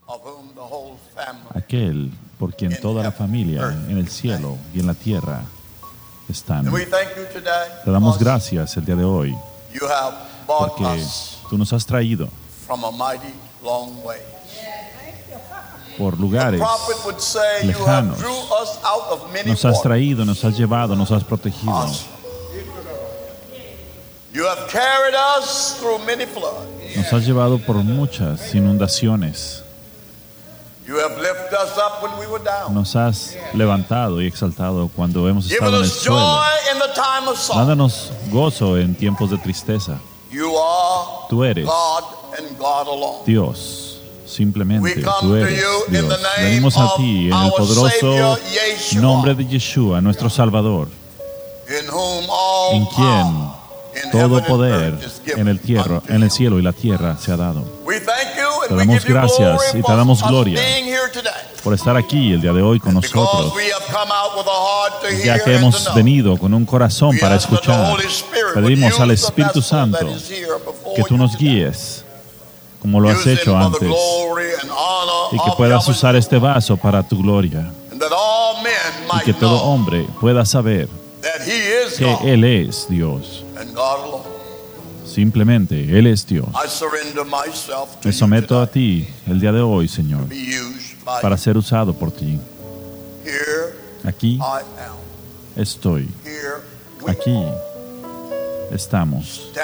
aquel por quien toda la familia en el cielo y en la tierra están. Te damos gracias el día de hoy porque tú nos has traído por lugares lejanos. Nos has traído, nos has llevado, nos has protegido. Nos has llevado por muchas inundaciones. Nos has levantado y exaltado cuando hemos estado en el suelo. Dándonos gozo en tiempos de tristeza. Tú eres Dios, simplemente tú eres Dios. Venimos a ti en el poderoso nombre de Yeshua, nuestro Salvador, en quien todo poder en el cielo y la tierra se ha dado. Te damos gracias y te damos gloria por estar aquí el día de hoy con nosotros, ya que hemos venido con un corazón para escuchar. Pedimos al Espíritu Santo que tú nos guíes como lo has hecho antes y que puedas usar este vaso para tu gloria y que todo hombre pueda saber que Él es Dios. Simplemente Él es Dios. Me someto a ti el día de hoy, Señor, para ser usado por ti. Aquí estoy. Aquí estamos.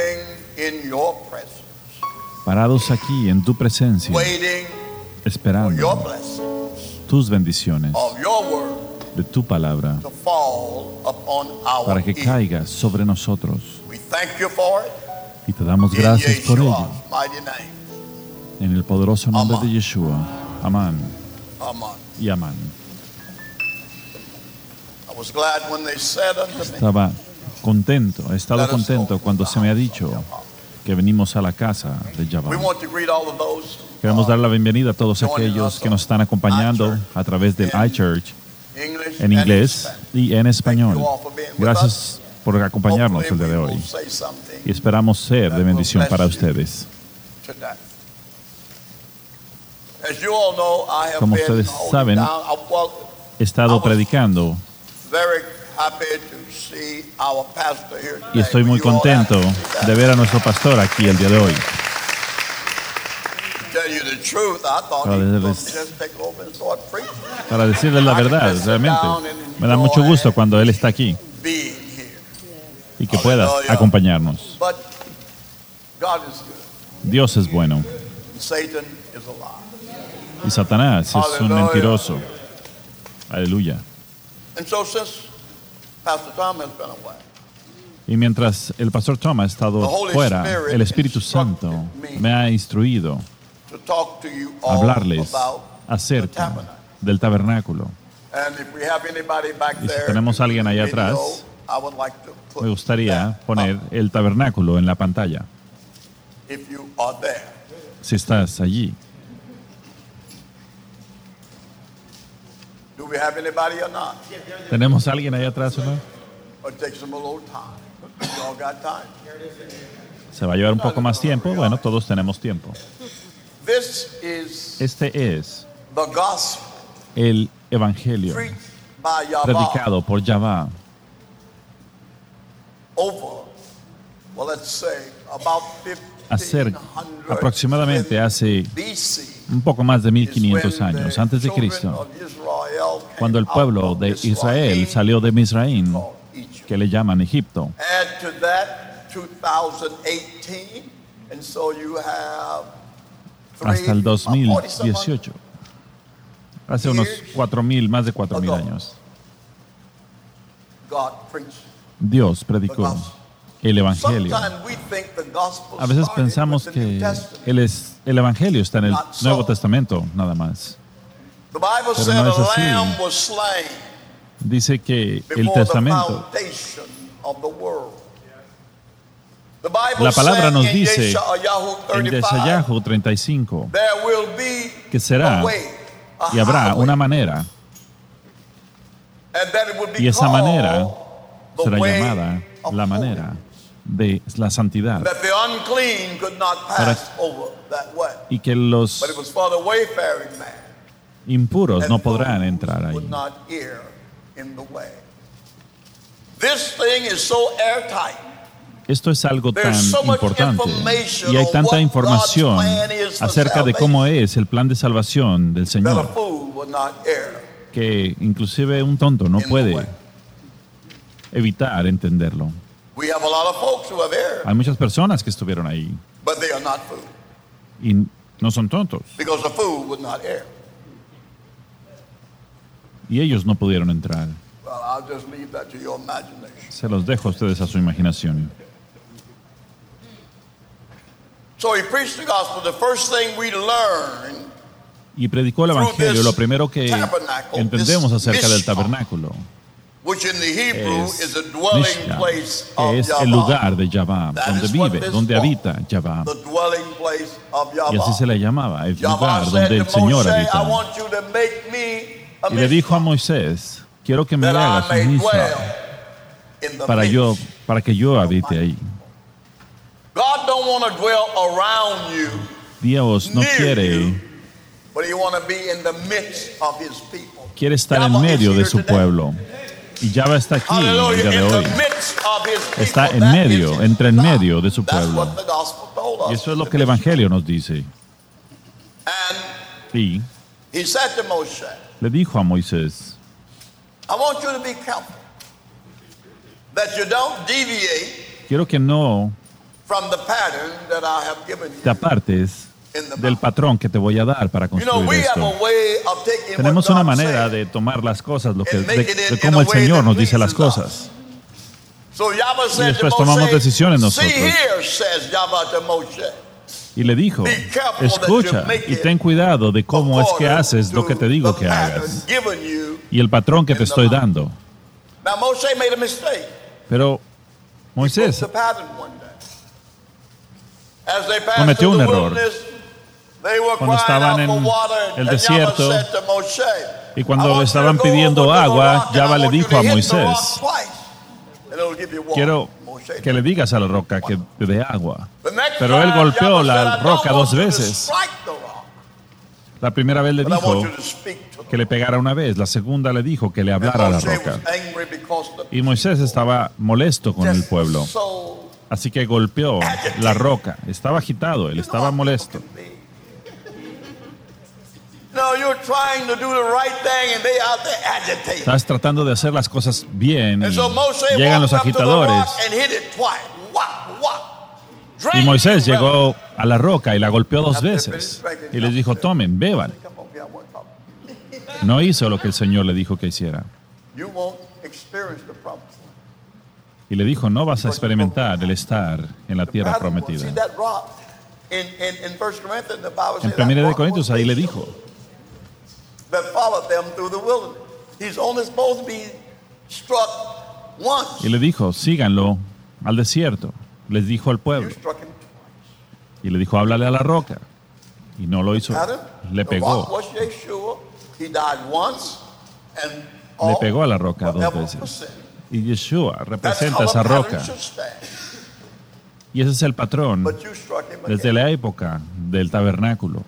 Parados aquí en tu presencia, esperando tus bendiciones de tu palabra para que caiga sobre nosotros. Y te damos gracias por ello. En el poderoso nombre de Yeshua. Amén. Y amén. Estaba contento, he estado contento cuando se me ha dicho que venimos a la casa de Yahweh. Queremos dar la bienvenida a todos aquellos que nos están acompañando a través del iChurch en inglés y en español. Gracias por acompañarnos el día de hoy y esperamos ser de bendición para ustedes. Como ustedes saben, he estado predicando y estoy muy contento de ver a nuestro pastor aquí el día de hoy. Para decirles la verdad, realmente me da mucho gusto cuando él está aquí y que pueda acompañarnos. Dios es bueno y Satanás es un mentiroso. Aleluya. Y mientras el pastor Tom ha estado fuera, el Espíritu Santo me ha instruido a hablarles acerca del tabernáculo. Y si tenemos a alguien allá atrás, me gustaría poner el tabernáculo en la pantalla. Si estás allí. ¿Tenemos a alguien allá atrás o no? ¿Se va a llevar un poco más tiempo? Bueno, todos tenemos tiempo. Este es el Evangelio predicado por Yahweh aproximadamente hace un poco más de 1500 años antes de Cristo, cuando el pueblo de Israel salió de Misraim, que le llaman Egipto. Hasta el 2018, hace unos 4,000, más de 4,000 años, Dios predicó el Evangelio. A veces pensamos que el Evangelio está en el Nuevo Testamento nada más. Pero no es así. Dice que el Testamento, la palabra nos dice en Yeshayahu 35 que será y habrá una manera, y esa manera será llamada la manera de la santidad, y que los impuros no podrán entrar ahí. Esto es algo tan importante y hay tanta información acerca de cómo es el plan de salvación del Señor que inclusive un tonto no puede evitar entenderlo. Hay muchas personas que estuvieron ahí y no son tontos y ellos no pudieron entrar. Se los dejo a ustedes a su imaginación. Y predicó el Evangelio. Lo primero que entendemos acerca del tabernáculo es Mishkan, que es el lugar de Yahvah, donde vive, donde habita Yahvah. Y así se le llamaba, el lugar donde el Señor habita. Y le dijo a Moisés, quiero que me hagas un Mishkan para que yo habite ahí. Dios no quiere estar en medio de su pueblo. Y Yahvah está aquí el día de hoy. Está en medio de su pueblo. Y eso es lo que el Evangelio nos dice. Y le dijo a Moisés, quiero que no te apartes del patrón que te voy a dar para construir esto. Tenemos una manera de tomar las cosas, de cómo el Señor nos dice las cosas. Y después tomamos decisiones nosotros. Y le dijo, escucha y ten cuidado de cómo es que haces lo que te digo que hagas y el patrón que te estoy dando. Pero Moisés cometió un error. Cuando estaban en el desierto y cuando le estaban pidiendo agua, Yahvah le dijo a Moisés, quiero que le digas a la roca que te dé agua. Pero él golpeó la roca 2 veces. La primera vez le dijo que le pegara una vez, la segunda le dijo que le hablara a la roca. Y Moisés estaba molesto con el pueblo, así que golpeó la roca. Estaba agitado, él estaba molesto. Estás tratando de hacer las cosas bien y llegan los agitadores. Y Moisés llegó a la roca y la golpeó 2 veces. Y les dijo, tomen, beban. No hizo lo que el Señor le dijo que hiciera. Y le dijo, no vas a experimentar el estar en la tierra prometida. En 1 Corintios ahí le dijo, y le dijo, síganlo al desierto. Les dijo al pueblo. Y le dijo, háblale a la roca. Y no lo hizo. Le pegó. Le pegó a la roca 2 veces. Y Yeshua representa esa roca. Y ese es el patrón desde la época del tabernáculo.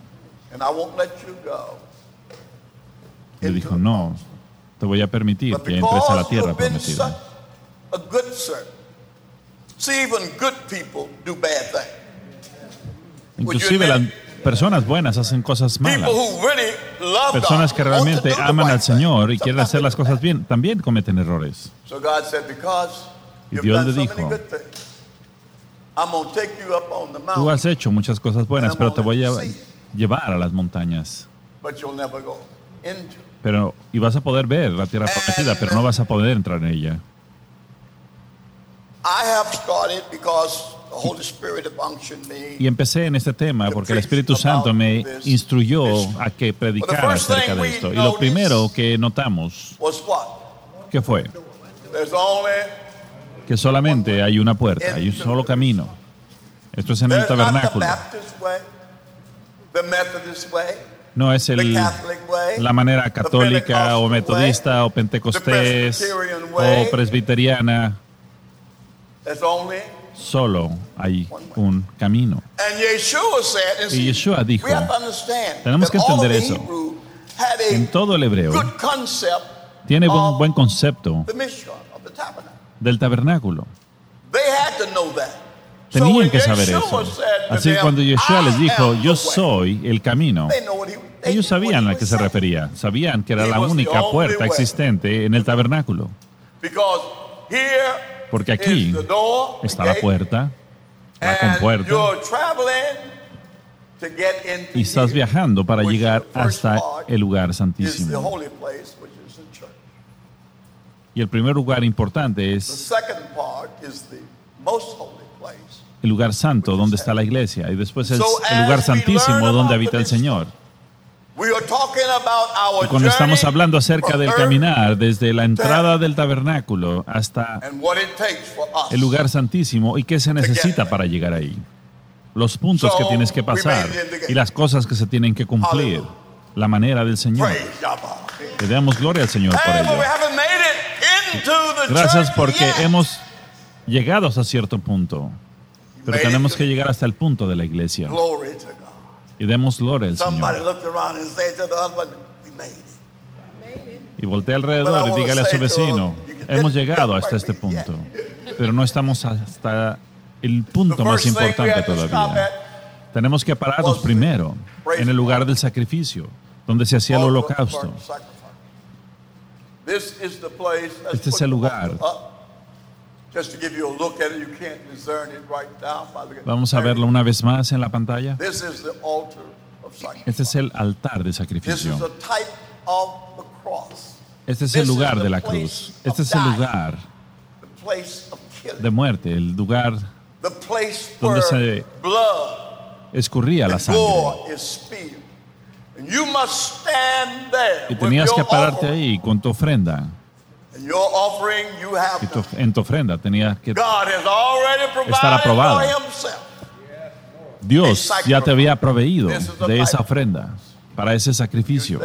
Le dijo, no, te voy a permitir que entres a la tierra prometida. Inclusive las personas buenas hacen cosas malas. Personas que realmente aman al Señor y quieren hacer las cosas bien, también cometen errores. Y Dios le dijo, tú has hecho muchas cosas buenas, pero te voy a llevar a las montañas. Y vas a poder ver la tierra prometida, pero no vas a poder entrar en ella. Y empecé en este tema porque el Espíritu Santo me instruyó a que predicara acerca de esto. Y lo primero que notamos, ¿qué fue? Que solamente hay una puerta, hay un solo camino. Esto es en el tabernáculo. No es la manera católica o metodista o pentecostés o presbiteriana. solo hay un camino. Y Yeshua dijo, tenemos que entender eso. En todo el hebreo tiene un buen concepto del tabernáculo. Tenían que saber eso. Así que cuando Yeshua les dijo, yo soy el camino, ellos sabían a qué se refería. Sabían que era la única puerta existente en el tabernáculo. Porque aquí está la puerta, la compuerta, y estás viajando para llegar hasta el lugar santísimo. Y el primer lugar importante es el lugar santo donde está la iglesia, y después es el lugar santísimo donde habita el Señor. Y cuando estamos hablando acerca del caminar desde la entrada del tabernáculo hasta el lugar santísimo y qué se necesita para llegar ahí, los puntos que tienes que pasar y las cosas que se tienen que cumplir, la manera del Señor. Le damos gloria al Señor por ello. Gracias porque hemos llegado hasta cierto punto, pero tenemos que llegar hasta el punto de la iglesia. Y demos gloria al Señor. Y voltea alrededor y dígale a su vecino, hemos llegado hasta este punto, pero no estamos hasta el punto más importante todavía. Tenemos que pararnos primero en el lugar del sacrificio, donde se hacía el holocausto. Este es el lugar. Vamos a verlo una vez más en la pantalla. Este es el altar de sacrificio. Este es el lugar de la cruz. Este es el lugar de muerte, el lugar donde se escurría la sangre. Y tenías que pararte ahí con tu ofrenda. Y en tu ofrenda tenía que estar aprobada. Dios ya te había proveído de esa ofrenda para ese sacrificio.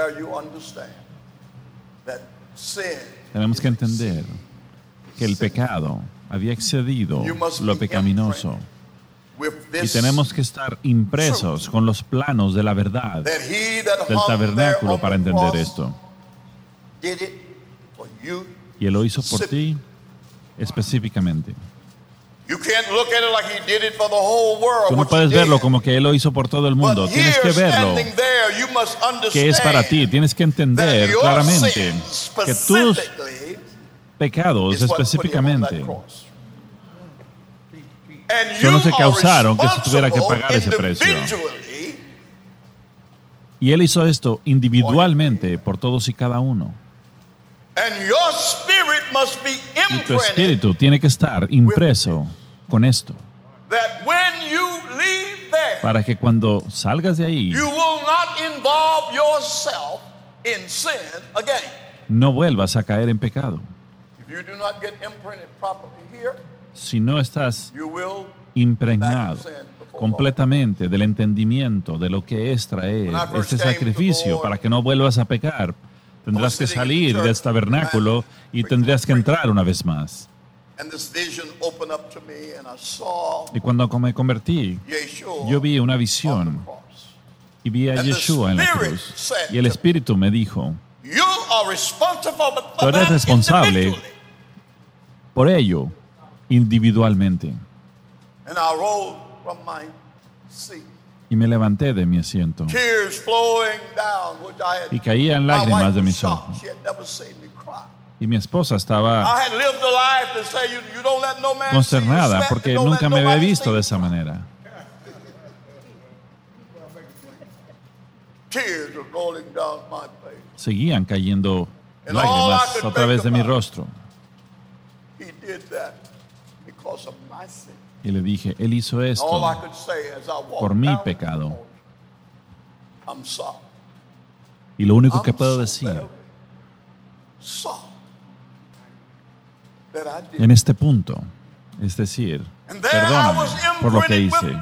Tenemos que entender que el pecado había excedido lo pecaminoso. Y tenemos que estar impresos con los planos de la verdad del tabernáculo para entender esto. Y Él lo hizo por ti específicamente. Tú no puedes verlo como que Él lo hizo por todo el mundo. Tienes que verlo que es para ti. Tienes que entender claramente que tus pecados específicamente son los que causaron que se tuviera que pagar ese precio. Y Él hizo esto individualmente por todos y cada uno. Y tu espíritu tiene que estar impreso con esto, para que cuando salgas de ahí no vuelvas a caer en pecado. Si no estás impregnado completamente del entendimiento de lo que es traer este sacrificio para que no vuelvas a pecar, tendrás que salir del tabernáculo y tendrás que entrar una vez más. Y cuando me convertí, yo vi una visión y vi a Yeshua en la cruz. Y el Espíritu me dijo, tú eres responsable por ello individualmente. Y me levanté de mi asiento y caían lágrimas de mis ojos. Y mi esposa estaba consternada porque nunca me había visto de esa manera. Seguían cayendo lágrimas a través de mi rostro. Y le dije, Él hizo esto por mi pecado. Y lo único que puedo decir en este punto es decir, perdóname por lo que hice.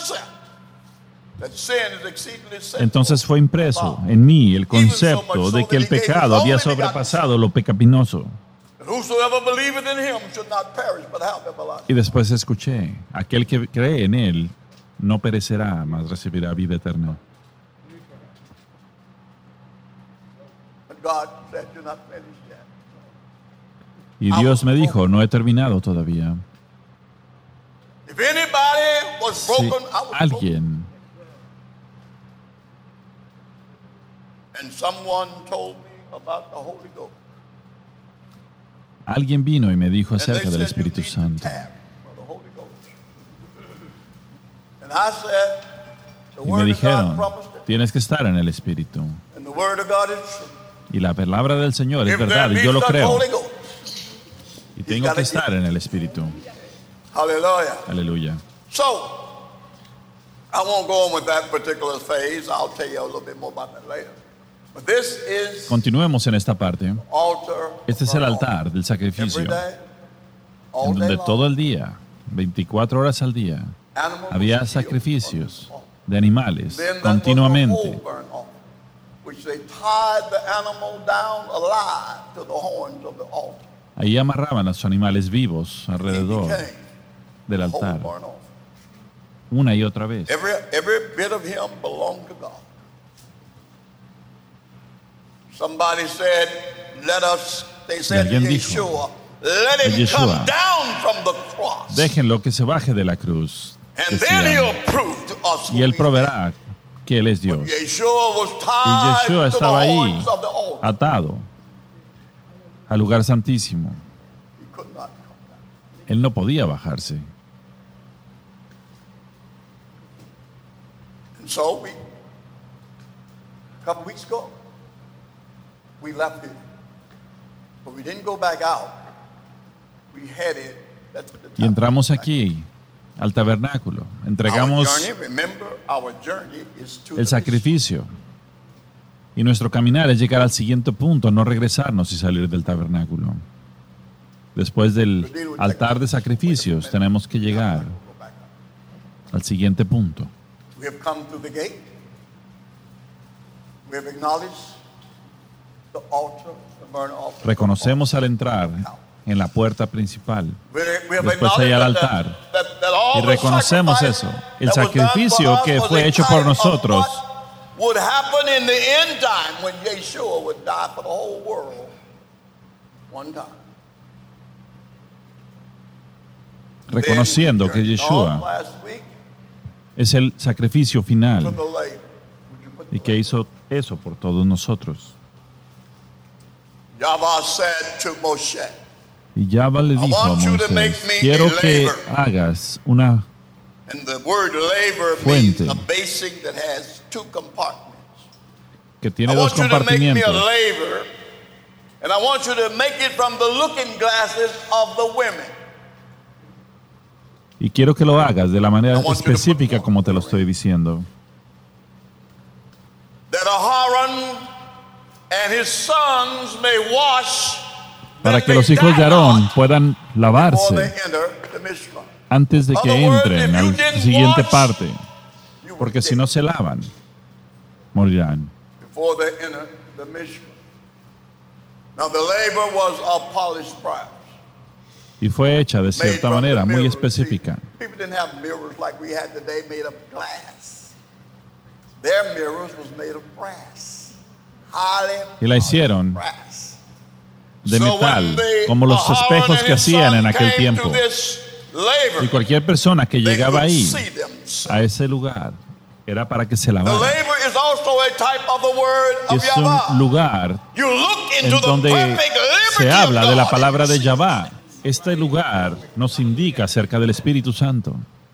Entonces fue impreso en mí el concepto de que el pecado había sobrepasado lo pecaminoso. Y después escuché, aquel que cree en él no perecerá, mas recibirá vida eterna. Y Dios me dijo, no he terminado todavía. Si alguien vino y me dijo acerca del Espíritu Santo. Y me dijeron, tienes que estar en el Espíritu. Y la palabra del Señor es verdad, y yo lo creo. Y tengo que estar en el Espíritu. Aleluya. So, I won't go on with that particular phase. I'll tell you a little bit more about that later. But this is Continuemos en esta parte. Este es el altar del sacrificio, en donde todo el día, 24 horas al día, había sacrificios de animales continuamente. Ahí amarraban a sus animales vivos alrededor del altar, una y otra vez. Y alguien dijo, Yeshua, déjenlo que se baje de la cruz, decían, y él proveerá que él es Dios. Y Yeshua estaba ahí, atado al lugar santísimo. Él no podía bajarse. So a couple weeks ago, we left here, but we didn't go back out. We headed. Y entramos aquí al tabernáculo. Entregamos el sacrificio. Y nuestro caminar es llegar al siguiente punto, no regresarnos y salir del tabernáculo. Después del altar de sacrificios, tenemos que llegar al siguiente punto. We have come through the gate. We have acknowledged the altar, the burnt offering. Reconocemos al entrar en la puerta principal. Después hay al altar. Y reconocemos eso. El sacrificio que fue hecho por nosotros. Would happen in the end time when Yeshua would die for the whole world one time. Reconociendo que Yeshua es el sacrificio final y que hizo eso por todos nosotros. Y Yahweh le dijo a Moisés, quiero que hagas una fuente que tiene dos compartimientos. Y quiero que lo hagas de la manera específica como te lo estoy diciendo. Para que los hijos de Aarón puedan lavarse antes de que entren a la siguiente parte. Porque si no se lavan, morirán. Y fue hecha de cierta manera, muy específica. Y la hicieron de metal, como los espejos que hacían en aquel tiempo. Y cualquier persona que llegaba ahí, a ese lugar, era para que se lavara. Es un lugar en donde se habla de la palabra de Yahweh. Este lugar nos indica acerca del Espíritu Santo.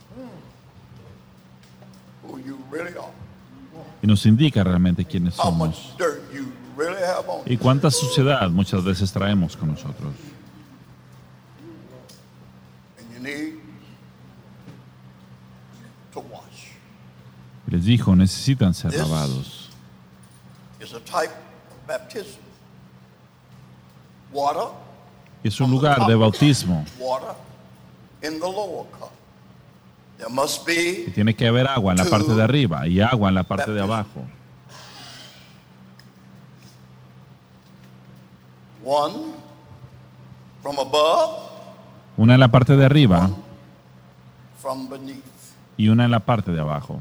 Y nos indica realmente quiénes somos. Y cuánta suciedad muchas veces traemos con nosotros. Y les dijo, necesitan ser lavados. Es un lugar de bautismo. Y tiene que haber agua en la parte de arriba y agua en la parte de abajo. from above, una en la parte de arriba from beneath. y una en la parte de abajo.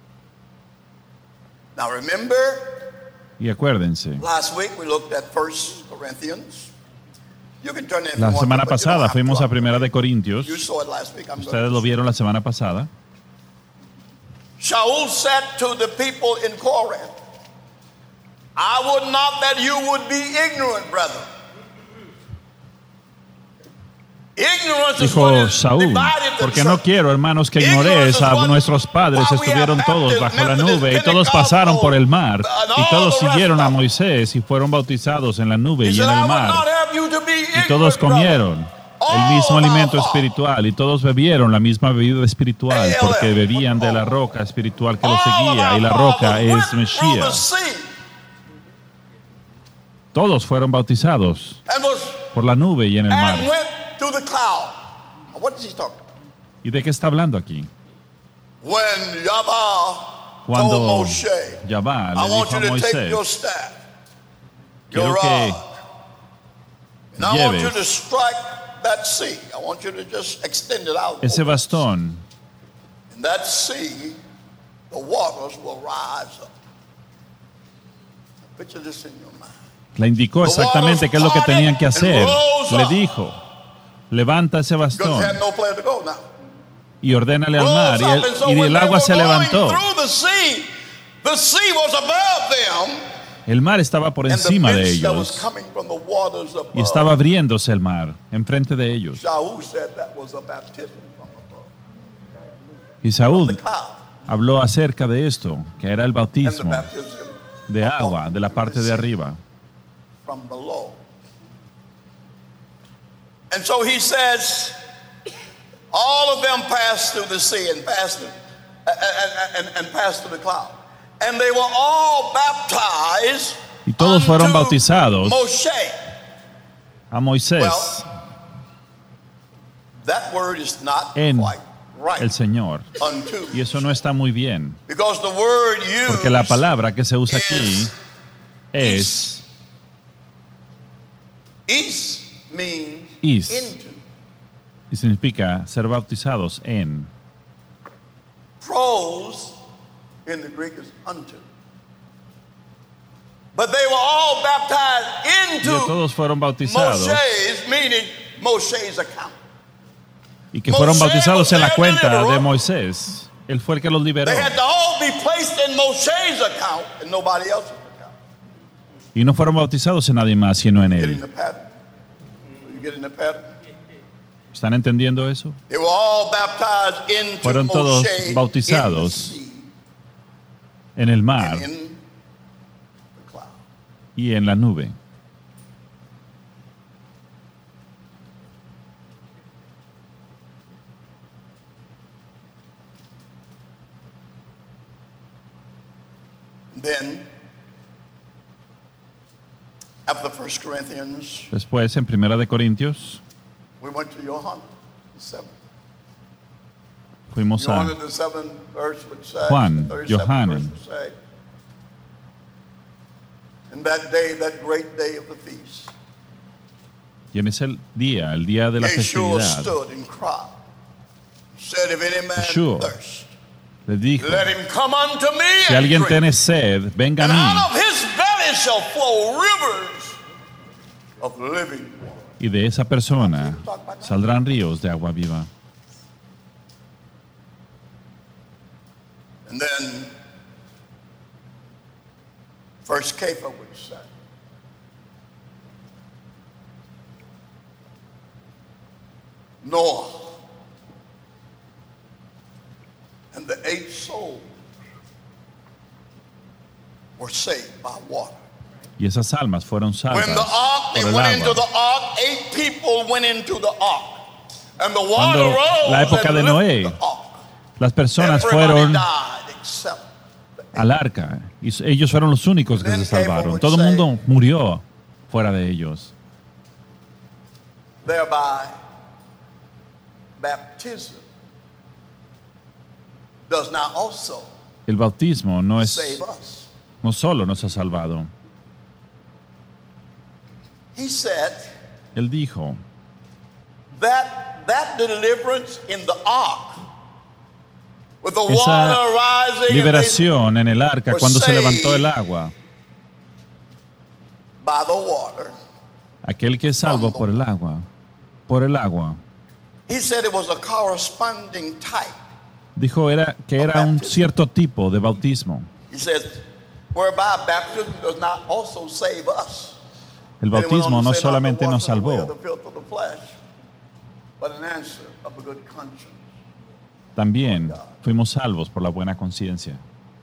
Now remember, Y acuérdense, last week we looked at 1 Corinthians. You can turn it if la you want semana to, but you don't pasada have fuimos to. a Primera de Corintios. You saw it last week. I'm Ustedes going lo to. vieron la semana pasada. Shaul said to the people in Corinth, I would not that you would be ignorant, brethren. Dijo Saúl, porque no quiero, hermanos, que ignoréis a nuestros padres. Estuvieron todos bajo la nube y todos pasaron por el mar y todos siguieron a Moisés y fueron bautizados en la nube y en el mar. Y todos comieron el mismo alimento espiritual y todos bebieron la misma bebida espiritual porque bebían de la roca espiritual que los seguía y la roca es Mesías. Todos fueron bautizados por la nube y en el mar. To the cloud. What is he talking about? ¿Y de qué está hablando aquí? When Yahweh told Cuando Moshe, Yahvá I le want dijo you a to take Moisés, your staff, your quiero que rod, and I want you to lleves strike that sea. I want you to just extend it out. ese bastón In that sea, the waters will rise up. Picture this in your mind. le indicó exactamente qué es lo que tenían que hacer. Le dijo, levanta ese Because bastón they had no place to go now. y ordénale al mar. Rose up, and so Y when el they agua were se going levantó. through the sea was above them. El mar estaba por encima de ellos y estaba abriéndose el mar enfrente de ellos. Y Saúl habló acerca de esto, que era el bautismo de agua de la parte de arriba. And so he says, all of them passed through the sea and passed through the cloud. And they were all baptized. Y todos fueron bautizados Moshe. a Moisés That word is not en quite right. el Señor. Unto. Y eso no está muy bien, Because the word used porque la palabra que se usa aquí es is means is, into. y significa ser bautizados en. Pros in the Greek is unto. But they were all baptized Y into todos fueron bautizados Moshe's, meaning Moshe's account. y que fueron bautizados en la cuenta de Moisés. Él fue el que los liberó. They had to all be placed in Moshe's account and nobody else's account. Y no fueron bautizados en nadie más, sino en Getting él. the pattern? You getting the pattern? ¿Están entendiendo eso? They were all baptized into Fueron todos Moshe bautizados in the sea en el mar and in the cloud. y en la nube. Then, after 1 Corinthians, Después, en Primera de Corintios, we went to Johannes, the 7th. fuimos a Johannes, the 7th verse would say, Juan, the 37th Johannes. verse would say, in that day, that great day of the feast, y en ese día, el día de la Yeshua festividad, stood and cried, said, if any man Yeshua thirst, le dijo, let him come unto me si and alguien drink. tiene sed, venga a And mí, out of his belly shall flow rivers of living water. y de esa persona saldrán ríos de agua viva. And then, first Kepha would say, Noah and the 8 souls were saved by water. Y esas almas fueron salvas When the ark, they por el went into agua. the ark, 8 people went into the ark. And the water Cuando rose la época and de lifted Noé, the ark. las personas Everybody fueron died except the al arca y ellos fueron los únicos que se salvaron. Todo el mundo murió fuera de ellos. Thereby, baptism does not also El bautismo no save us. no solo nos ha salvado. He said, Él dijo, that deliverance in the ark, with the Esa water rising, liberación en el arca cuando se levantó el agua. By the water. Aquel que es salvo por el agua. Por el agua. He said it was a corresponding type. Dijo que era un cierto tipo de bautismo. He says, whereby baptism does not also save us. El bautismo no solamente nos salvó, también fuimos salvos por la buena conciencia.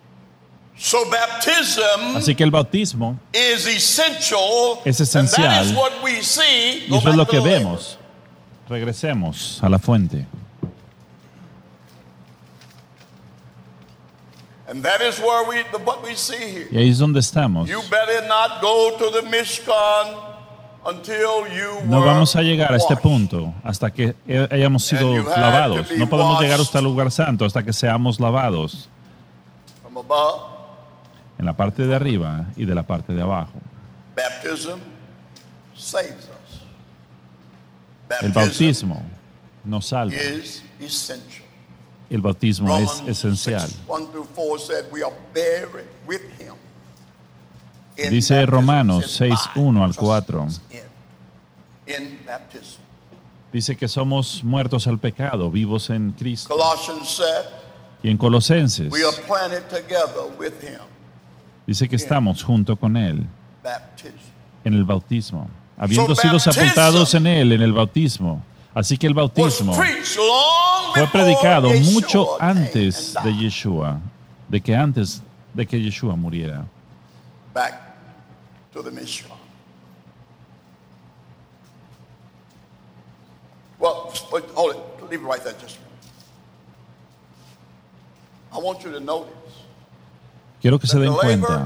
Así que el bautismo es esencial y eso es lo que vemos. Regresemos a la fuente. And that is where what we see here. Y ahí es donde estamos. You better not go to the Mishkan until you No vamos a llegar a este punto hasta que hayamos sido lavados. No podemos llegar hasta el lugar santo hasta que seamos lavados. From above. En la parte de arriba y de la parte de abajo. Baptism saves us. El bautismo nos salva. Is essential. El bautismo es esencial. Dice Romanos 6, 1 al 4. Dice que somos muertos al pecado, vivos en Cristo. Y en Colosenses dice que estamos junto con Él en el bautismo, habiendo sido sepultados en Él en el bautismo. Así que el bautismo fue predicado mucho antes de Yeshua, antes de que Yeshua muriera. Back to the Mishkan. Well, hold it. Leave it right there just a minute. I want you to notice. Quiero que se den cuenta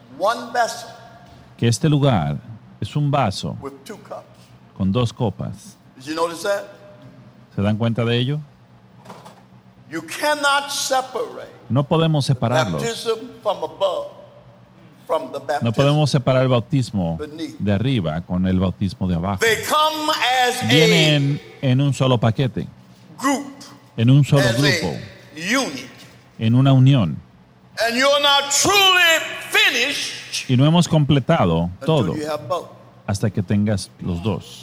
que este lugar es un vaso con dos copas. Did you notice that? ¿Se dan cuenta de ello? You cannot separate no podemos separarlos. Baptism from above from the baptism no podemos separar el bautismo de arriba con el bautismo de abajo. They come as vienen en un solo paquete, group, en un solo grupo, unit. En una unión. And you're not truly finished y no hemos completado todo hasta que tengas los dos.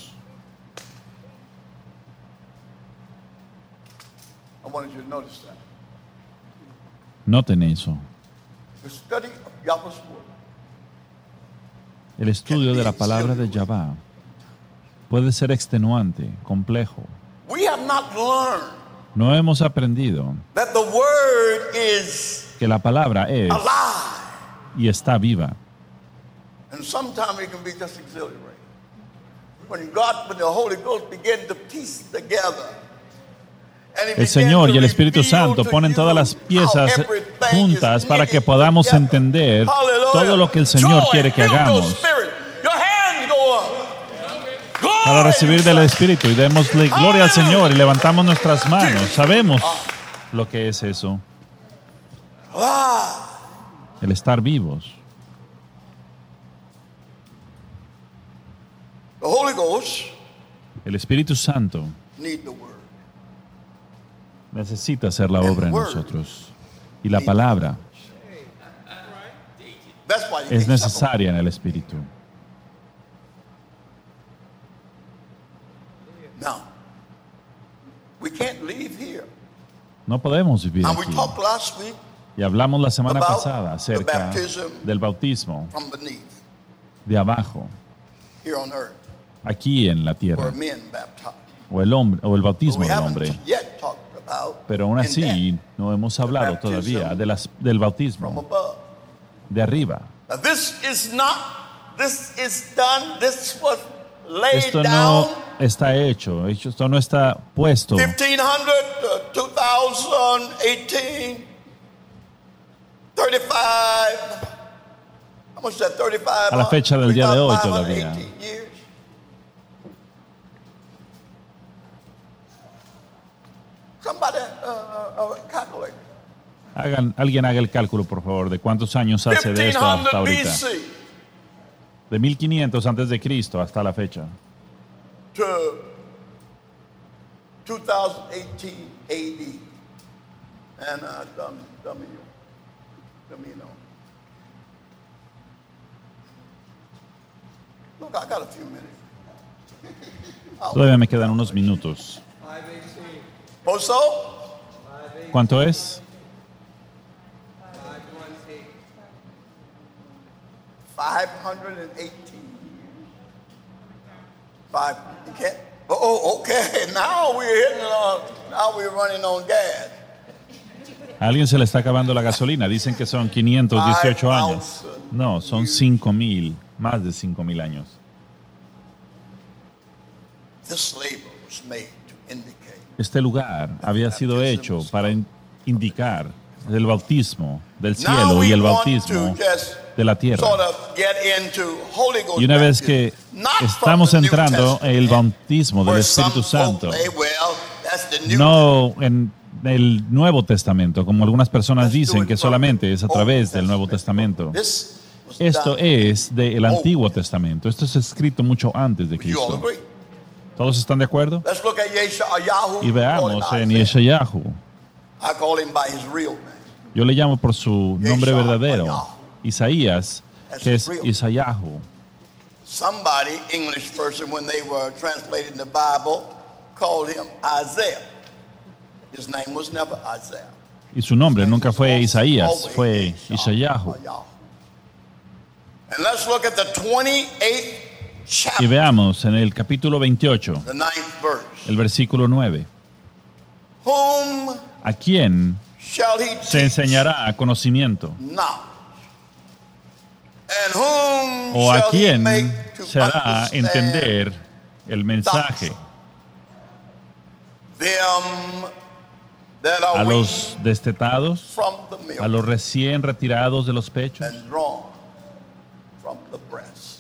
I wanted you to notice that. Noten eso. The study of Yahweh's word. El estudio de la palabra de Yahvah puede ser extenuante, complejo. We have not learned no hemos aprendido that the word is que la palabra es alive. Y está viva. And sometimes it can be just exhilarating. When the Holy Ghost begin to piece together. El Señor y el Espíritu Santo ponen todas las piezas juntas para que podamos entender todo lo que el Señor quiere que hagamos. Para recibir del Espíritu y démosle gloria al Señor y levantamos nuestras manos. Sabemos lo que es eso. El estar vivos. El Espíritu Santo necesita hacer la obra en nosotros. Y la palabra es necesaria en el Espíritu. No podemos vivir aquí. Y hablamos la semana pasada acerca del bautismo de abajo, aquí en la tierra, o el bautismo del hombre. Pero aún así no hemos hablado todavía del bautismo de arriba. Esto no está hecho, esto no está puesto. 1500 to 2018, 35. How much is that? 35. A la fecha del día de hoy todavía. Alguien haga el cálculo, por favor, de cuántos años hace de esto hasta ahorita. De 1500 antes de Cristo hasta la fecha. 2018 AD. And dummy, no. Look, I got a few minutes. Todavía me quedan unos minutos. Also? ¿Cuánto es? 518. You can't. Oh, okay. Now we're running on gas. A alguien se le está acabando la gasolina. Dicen que son 518 años. No, son 5,000, más de 5,000 años. Este lugar había sido hecho para indicar el bautismo del cielo y el bautismo de la tierra. Y una vez que estamos entrando en el bautismo del Espíritu Santo, no en el Nuevo Testamento, como algunas personas dicen que solamente es a través del Nuevo Testamento. Esto es del Antiguo Testamento. Esto es escrito mucho antes de Cristo. ¿Todos están de acuerdo? Y veamos en Yeshayahu. Yo le llamo por su nombre verdadero, Isaías, que es Isayahu. Somebody, English person, when they were translating the Bible, called him Isaiah. His name was never Isaiah. Y su nombre nunca fue Isaías, fue Isayahu. And let's look at the 28th chapter. Y veamos en el capítulo 28, The 9th verse. el versículo 9. Whom ¿A quién shall he se teach enseñará knowledge? knowledge? And whom ¿O a shall he quién make to se hará understand entender el mensaje? them that ¿A are los weaned destetados? from the milk ¿A los recién retirados de los pechos? and drawn from the breast?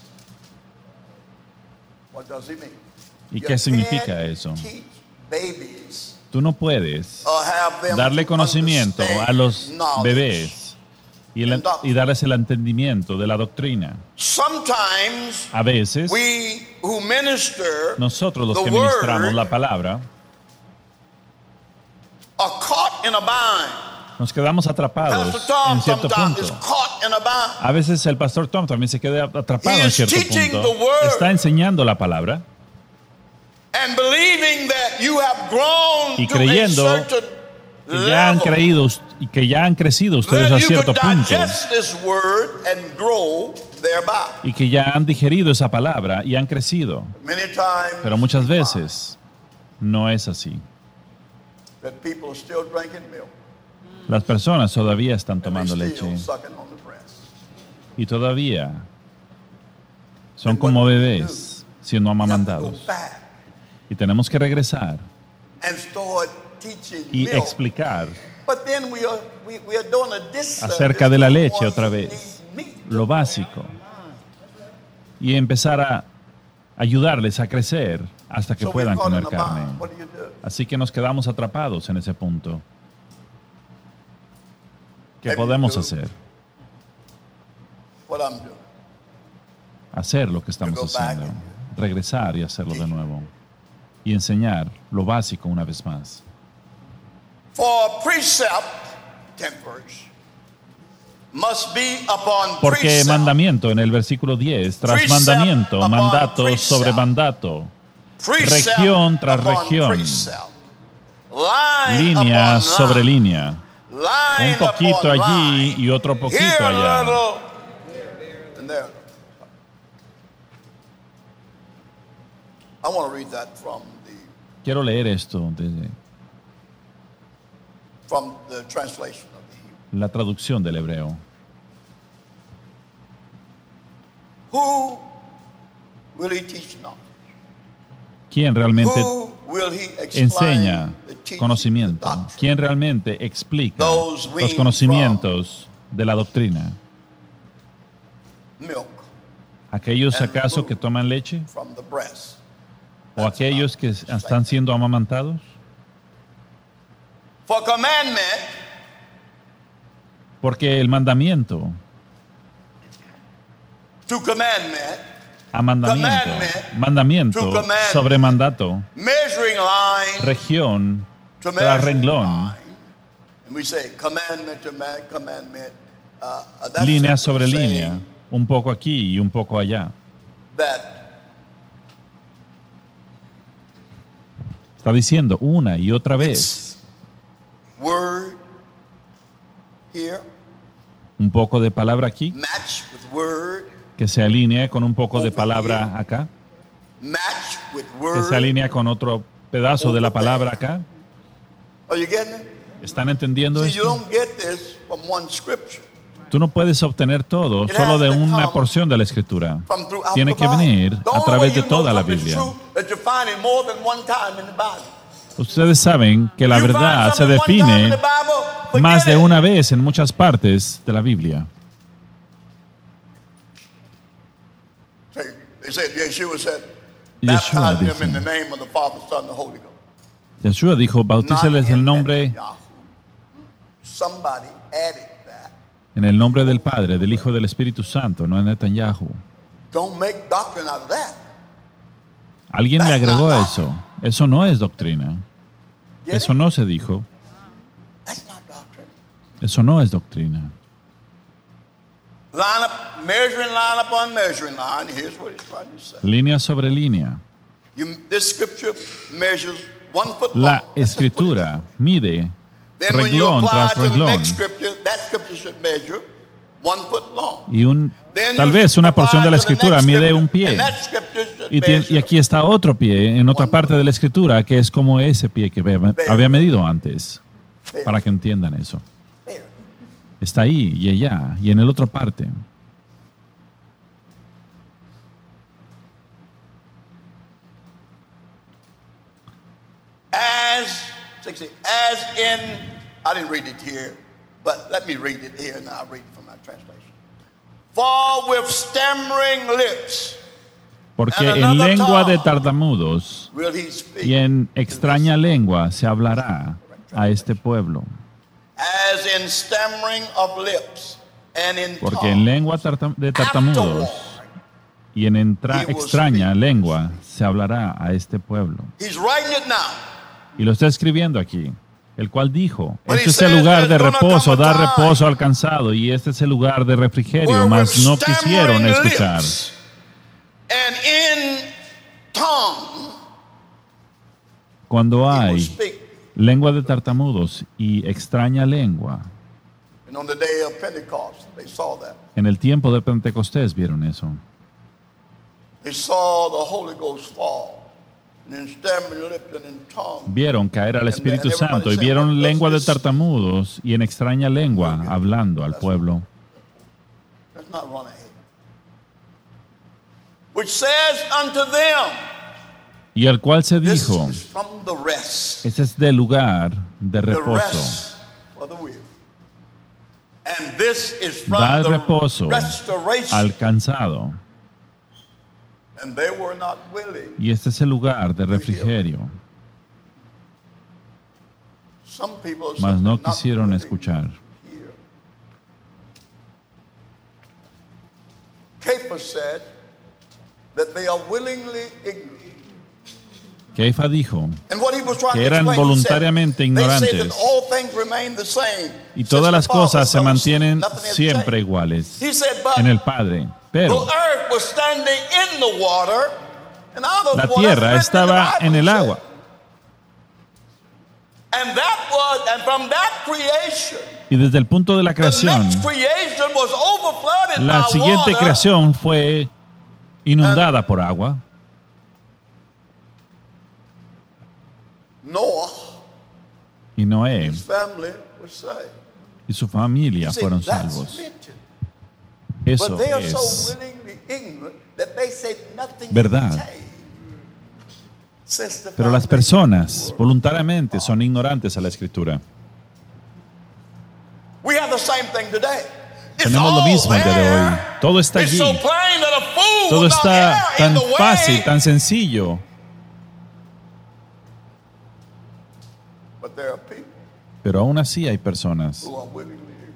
What does he mean? ¿Y You qué significa can't eso? teach babies Tú no puedes or have them darle to conocimiento a los understand bebés y darles el entendimiento de la doctrina. Sometimes A veces, we who minister nosotros los the que ministramos word la palabra, are caught in a bind. nos quedamos atrapados Pastor Tom en cierto sometimes punto. is caught in a bind. A veces el pastor Tom también se queda atrapado He en is cierto teaching punto. the word. Está enseñando la palabra And believing that you have grown y to creyendo a certain que ya han level, creído y que ya han crecido ustedes then a you cierto could punto digest this word and grow thereby. y que ya han digerido esa palabra y han crecido. Many times, Pero muchas veces no es así. that people are still drinking milk Las personas todavía están and tomando they leche still sucking on the breast. y todavía son como bebés siendo You have to go amamantados. back Y tenemos que regresar and start teaching y milk. explicar But then we are doing a disservice acerca de la to the leche ones otra who vez, need meat. lo básico, y empezar a ayudarles a crecer hasta que So we're puedan caught in comer a carne. bind. What do you do? Así que nos quedamos atrapados en ese punto. ¿Qué Maybe podemos do hacer? What I'm doing. Hacer lo que estamos To go back haciendo. and Regresar y hacerlo de nuevo. Y enseñar lo básico una vez más. For precept, 10th verse, must be upon Porque precept. mandamiento en el versículo 10, tras Precept mandamiento, upon mandato precept. sobre mandato, Precept región tras upon región, precept. Line línea upon sobre line. línea, Line un poquito upon allí line. y otro poquito Here a allá. little, and there. I want to read that Quiero leer esto desde from the translation of the Hebrew. la traducción del hebreo. Who will he teach knowledge? ¿Quién realmente Who will he explain enseña the teaching, conocimiento? the doctrine? ¿Quién realmente explica Those los weaned conocimientos de la doctrina? Milk ¿Aquellos and acaso food que toman leche? from the breast. ¿O aquellos que están siendo amamantados? For commandment Porque el mandamiento, to commandment a mandamiento, mandamiento sobre mandato, región tras renglón, línea sobre línea, un poco aquí y un poco allá. Está diciendo una y otra vez. Un poco de palabra aquí, que se alinea con un poco de palabra acá, que se alinea con otro pedazo de la palabra acá. ¿Están entendiendo esto? Tú no puedes obtener todo solo de una porción de la Escritura. Tiene que venir a través de toda la Biblia. Ustedes saben que la verdad se define más de una vez en muchas partes de la Biblia. Yeshua dijo, bautíceles en el nombre del Padre, del Hijo y del Espíritu Santo, no en Netanyahu. Alguien le agregó a eso. Eso no es doctrina. Eso no se dijo. Eso no es doctrina. Línea sobre línea. La Escritura mide renglón tras renglón. Y tal vez una porción de la Escritura mide un pie. Y aquí está otro pie en otra parte de la Escritura que es como ese pie que había medido antes. Para que entiendan eso. Está ahí y allá y en el otro parte. I didn't read it here, but let me read it here and I'll read it from my translation. For with stammering lips, porque en lengua de tartamudos y en extraña lengua se hablará a este pueblo. Porque en lengua de tartamudos y en extraña lengua se hablará a este pueblo. Y lo está escribiendo aquí, el cual dijo, este es el lugar de reposo, da reposo al cansado, y este es el lugar de refrigerio, mas no quisieron escuchar. Cuando hay lengua de tartamudos y extraña lengua, en el tiempo de Pentecostés vieron eso. Vieron caer al Espíritu Santo y vieron lengua de tartamudos y en extraña lengua hablando al pueblo. Y al cual se dijo, ese es del lugar de reposo. Da reposo al cansado. Y este es el lugar de refrigerio. Mas no quisieron escuchar. Kefa dijo que eran voluntariamente ignorantes y todas las cosas se mantienen siempre iguales en el Padre. Pero la tierra estaba en el agua. Y desde el punto de la creación, la siguiente creación fue inundada por agua. Y Noé y su familia fueron salvos. Eso es verdad. Pero las personas voluntariamente son ignorantes a la Escritura. Tenemos lo mismo el día de hoy. Todo está allí. Todo está tan fácil, tan sencillo. Pero aún así hay personas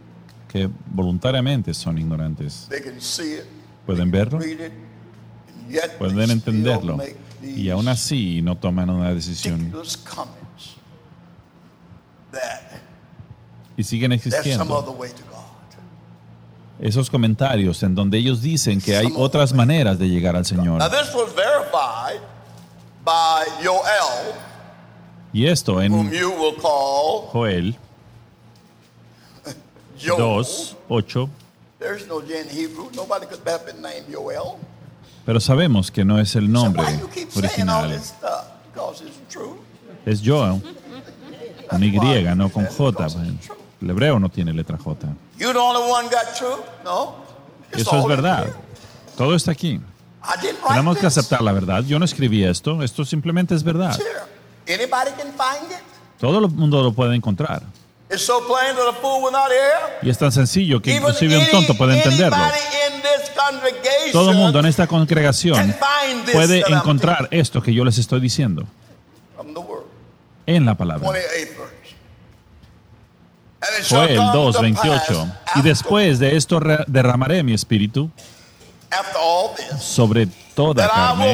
que voluntariamente son ignorantes. Pueden verlo, pueden entenderlo y aún así no toman una decisión. Y siguen existiendo esos comentarios en donde ellos dicen que hay otras maneras de llegar al Señor. Y esto en Joel 2:8. Pero sabemos que no es el nombre original. Es Joel, con Y, no con J. El hebreo no tiene letra J. Eso es verdad. Todo está aquí. Tenemos que aceptar la verdad. Yo no escribí esto. Esto simplemente es verdad. Todo el mundo lo puede encontrar. Y es tan sencillo que inclusive un tonto puede entenderlo. Todo el mundo en esta congregación puede encontrar esto que yo les estoy diciendo en la palabra. Joel 2:28. Y después de esto derramaré mi espíritu sobre toda carne,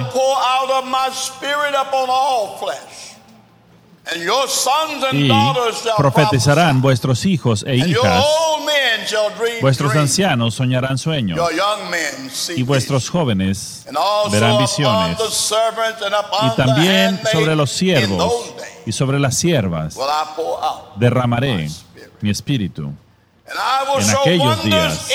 y profetizarán vuestros hijos e hijas, vuestros ancianos soñarán sueños, y vuestros jóvenes verán visiones. Y también sobre los siervos y sobre las siervas derramaré mi espíritu en aquellos días,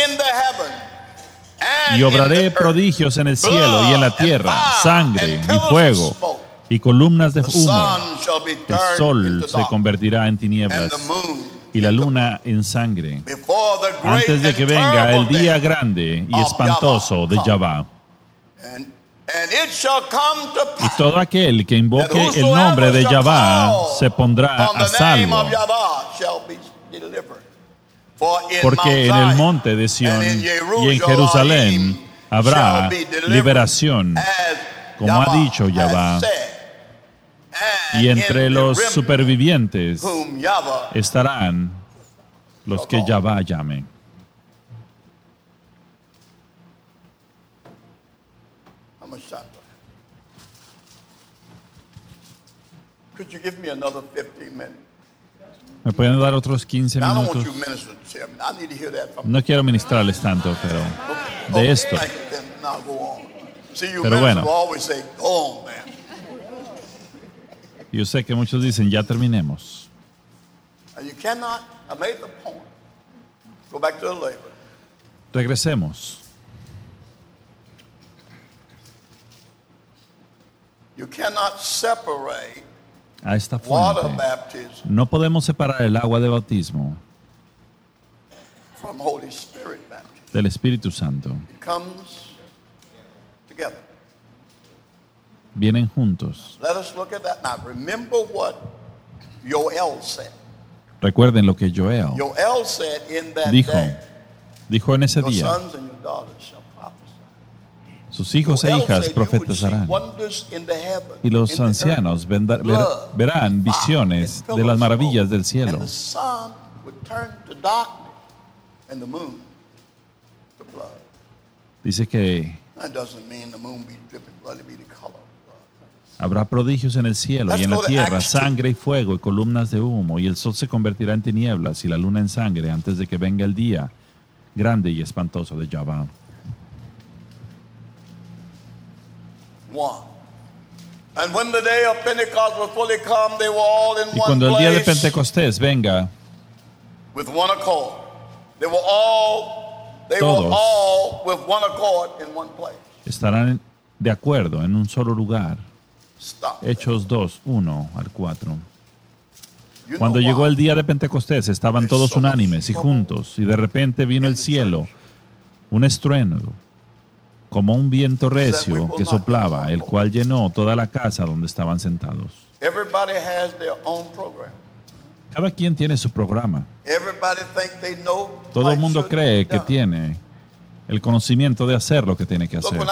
y obraré prodigios en el cielo y en la tierra, sangre y fuego y columnas de humo. El sol se convertirá en tinieblas y la luna en sangre, antes de que venga el día grande y espantoso de Yahvá. Y todo aquel que invoque el nombre de Yahvá se pondrá a salvo, porque en el monte de Sión y en Jerusalén habrá liberación, como ha dicho Yahvá. Y entre los supervivientes estarán los que Yahvá llame. ¿Me pueden dar otros 15 minutos? No quiero ministrarles tanto, pero de esto. Pero bueno, yo sé que muchos dicen, ya terminemos. Regresemos. A esta fuente. No podemos separar el agua de bautismo del Espíritu Santo. Vienen juntos. Recuerden lo que Joel dijo en ese día. Sus hijos e hijas profetizarán, y los ancianos verán visiones de las maravillas del cielo. Dice que habrá prodigios en el cielo y en la tierra, sangre y fuego y columnas de humo, y el sol se convertirá en tinieblas y la luna en sangre antes de que venga el día grande y espantoso de Yahvá. Y cuando el día de Pentecostés venga, todos estarán de acuerdo en un solo lugar. Hechos 2:1-4. Cuando llegó el día de Pentecostés, estaban todos unánimes y juntos, y de repente vino el cielo, un estruendo, como un viento recio que soplaba, el cual llenó toda la casa donde estaban sentados. Cada quien tiene su programa. Todo el mundo cree que tiene el conocimiento de hacer lo que tiene que hacer.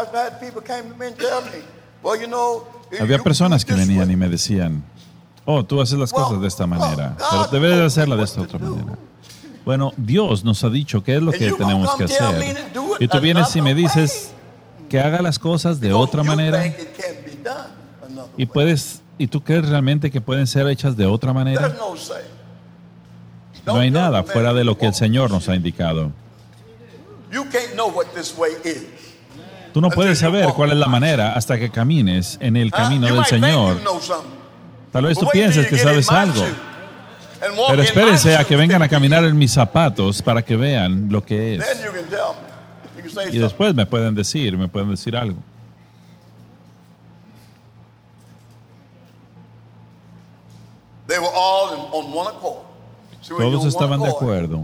Había personas que venían y me decían, oh, tú haces las cosas de esta manera, pero debes de hacerla de esta otra manera. Bueno, Dios nos ha dicho qué es lo que tenemos que hacer. Y tú vienes y me dices, que haga las cosas de otra manera y tú crees realmente que pueden ser hechas de otra manera. No hay nada fuera de lo que el Señor nos ha indicado. Tú no puedes saber cuál es la manera hasta que camines en el camino del Señor. Tal vez tú pienses que sabes algo, pero espérense a que vengan a caminar en mis zapatos para que vean lo que es. Y después me pueden decir algo. Todos estaban de acuerdo.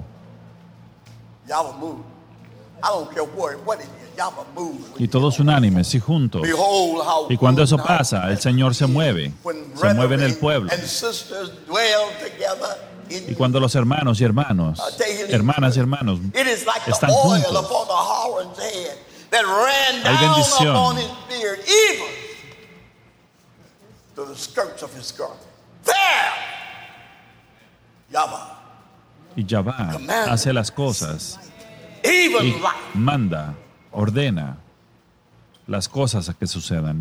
Y todos unánimes y juntos. Y cuando eso pasa, el Señor se mueve en el pueblo. Y cuando los hermanos y hermanas y hermanos están juntos, hay bendición. Y Yahvah hace las cosas y manda, ordena las cosas a que sucedan.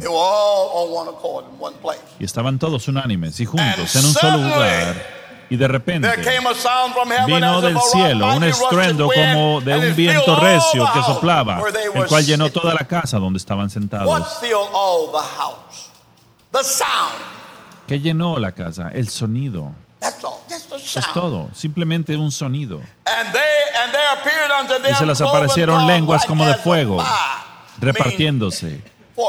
Y estaban todos unánimes y juntos en un solo lugar. Y de repente vino del cielo un estruendo como de un viento recio que soplaba, el cual llenó toda la casa donde estaban sentados. ¿Qué llenó la casa? El sonido. Es todo, simplemente un sonido. Y se les aparecieron lenguas como de fuego, repartiéndose.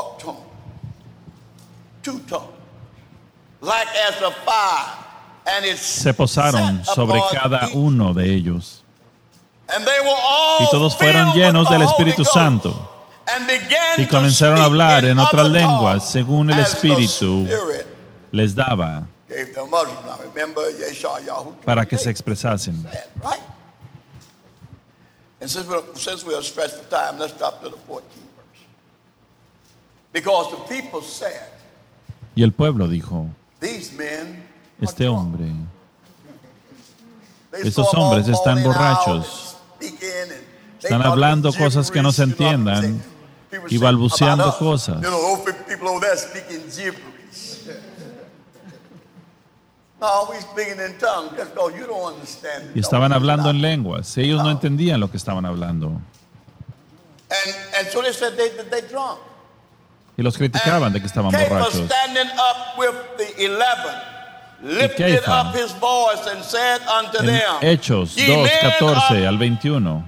Se posaron sobre cada uno de ellos. Y todos fueron llenos del Espíritu Santo. Y comenzaron a hablar en otras lenguas según el Espíritu les daba para que se expresasen. Y el pueblo dijo: estos hombres están borrachos, están hablando cosas que no se entiendan y balbuceando cosas. Y estaban hablando en lenguas. Ellos no entendían lo que estaban hablando. Y los criticaban de que estaban borrachos. Y Kefa, en Hechos 2:14 al 21.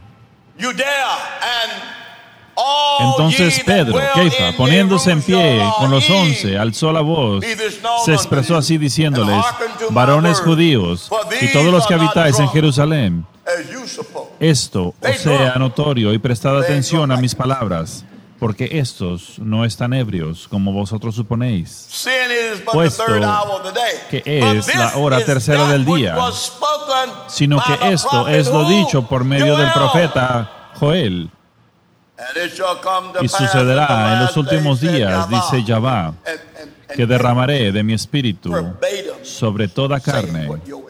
Entonces Pedro, Kefa, poniéndose en pie con los 11, alzó la voz, se expresó así diciéndoles: varones judíos y todos los que habitáis en Jerusalén, esto os sea notorio y prestad atención a mis palabras, porque estos no están ebrios como vosotros suponéis, puesto que es la hora tercera del día, sino que esto es lo dicho por medio del profeta Joel. Y sucederá en los últimos días, dice Yahvah, que derramaré de mi espíritu sobre toda carne.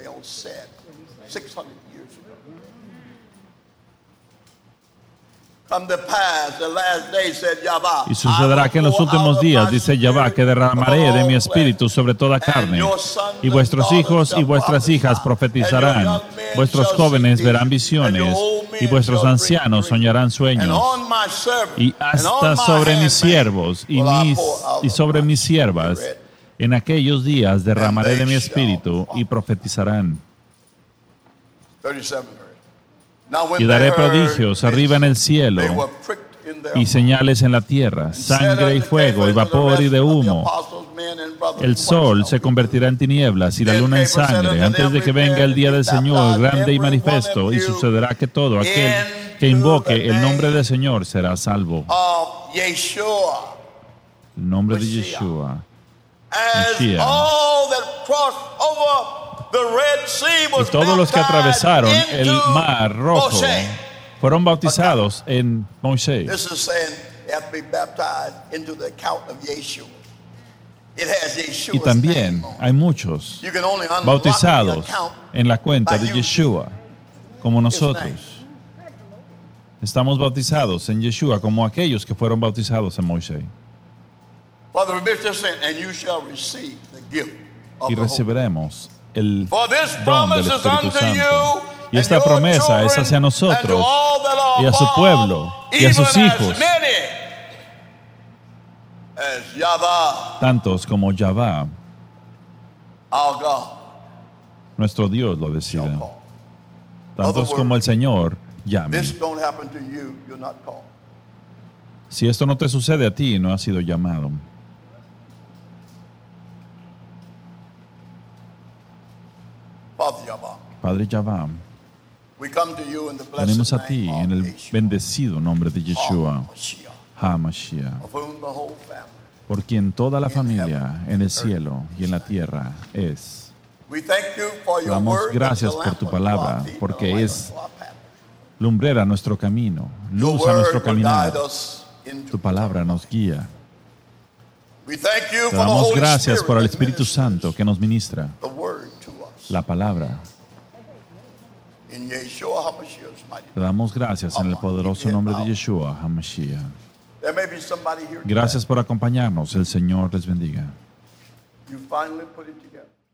Y sucederá que en los últimos días, dice Yahvah, que derramaré de mi espíritu sobre toda carne. Y vuestros hijos y vuestras hijas profetizarán, vuestros jóvenes verán visiones, y vuestros ancianos soñarán sueños. Y hasta sobre mis siervos y sobre mis siervas, en aquellos días derramaré de mi espíritu y profetizarán. Y daré prodigios arriba en el cielo y señales en la tierra, sangre y fuego y vapor y de humo. El sol se convertirá en tinieblas y la luna en sangre antes de que venga el día del Señor grande y manifiesto, y sucederá que todo aquel que invoque el nombre del Señor será salvo. El nombre de Yeshua. Mashiach. Y todos los que atravesaron el mar rojo fueron bautizados en Moisés. Y también hay muchos bautizados en la cuenta de Yeshua, como nosotros. Estamos bautizados en Yeshua como aquellos que fueron bautizados en Moisés. Father, and you shall receive the gift of Y the Holy recibiremos el For this don del promise is Espíritu unto Santo. you Y esta and your promesa es children hacia nosotros and to all that are y a su pueblo called, y a sus even hijos, as many as Yahweh, tantos como Yahvah, our God, nuestro Dios, lo shall decide. call. Tantos como el Señor llame. This don't happen to you, you're not called. Si esto no te sucede a ti, no has sido llamado. Father Yahweh, Padre Yahvah, we come to you in the blessed venimos a ti name en of el Yeshua, bendecido nombre de Yeshua, HaMashiach, HaMashiach, of whom the whole family. por quien toda la familia en el cielo y en la tierra es. We thank you for your Damos word gracias that's a por lamp tu unto palabra, our feet and a porque light es unto our path. lumbrera a nuestro camino, Your luz a nuestro word will guide caminar. us into Tu palabra nos guía. We thank you Te for the damos Holy gracias Spirit por el that Espíritu ministers Santo que nos ministra the word to us. la palabra. In Yeshua HaMashiach's mighty Te name. damos gracias en el poderoso nombre de Yeshua, HaMashiach. There may be somebody here Gracias por acompañarnos. El Señor les bendiga. today. You finally put it together.